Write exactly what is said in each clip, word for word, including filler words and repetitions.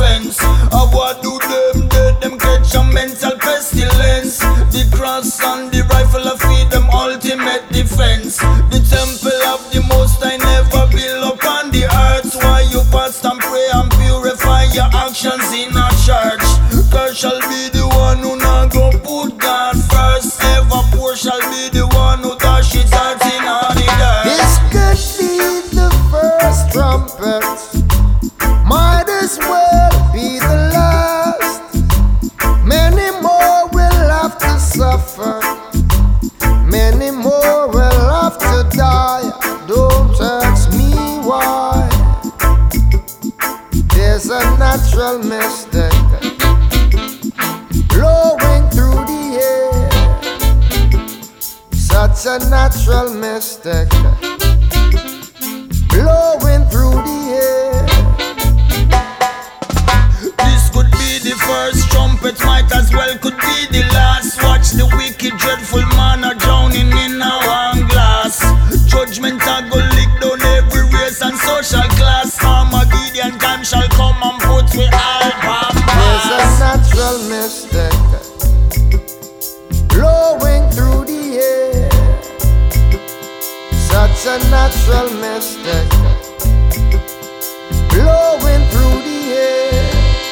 defense. Uh, what do them do? Them catch a mental pestilence. The cross and the rifle I feed them ultimate defense. The temple of the Most I never build upon the earth. Why you fast and pray and purify your actions in a church? God shall be the one who not go put God first. Ever poor shall be the one who dash his heart in on the dirt. This could be the first trumpet, might as well be the last. Many more will have to suffer, many more will have to die. Don't ask me why. There's a natural mystic blowing through the air, such a natural mystic blowing through the air. This could be the first trumpet, might as well could be the last. Watch the wicked, dreadful man a drowning in a one glass. Judgment a go lick down every race and social class. Armageddon time shall come and put we all pampas. There's a natural mystic blowing through the air, such a natural mystic blowing through the air.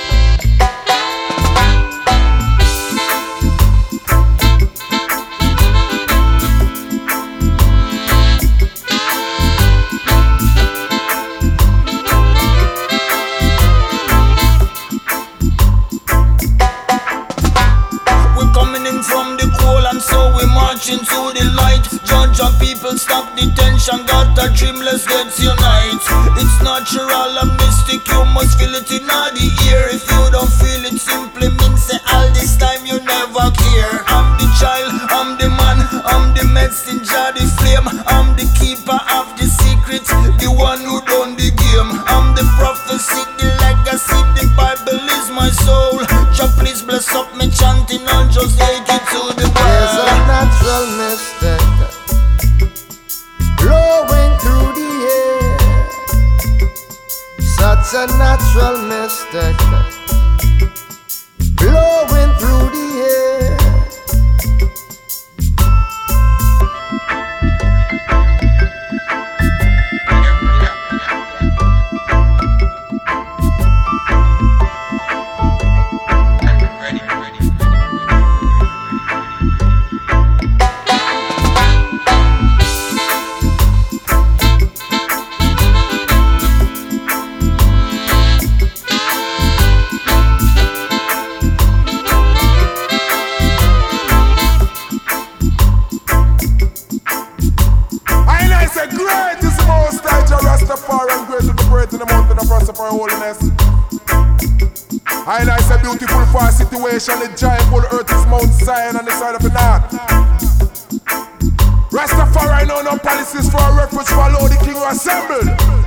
We're coming in from the cold and so we marching to the light. Judge and people stop the tension, got a dream, let's get unite. It's natural and mystic, you must feel it in all the ear. If you don't feel it, simply means say all this time you never care. I'm the child, I'm the man, I'm the messenger, the flame. I'm the keeper of the secret, the one who done the game. I'm the prophecy, the legacy, the Bible is my soul. Jah please bless up me chanting and just take it to the world. There's a natural mystic blowing through the air, such a natural mystic blowing through the air. I know it's a beautiful far situation. The giant full earth is Mount Zion on the side of the north. Rastafari know no policies for a refuge, follow the king who assembled.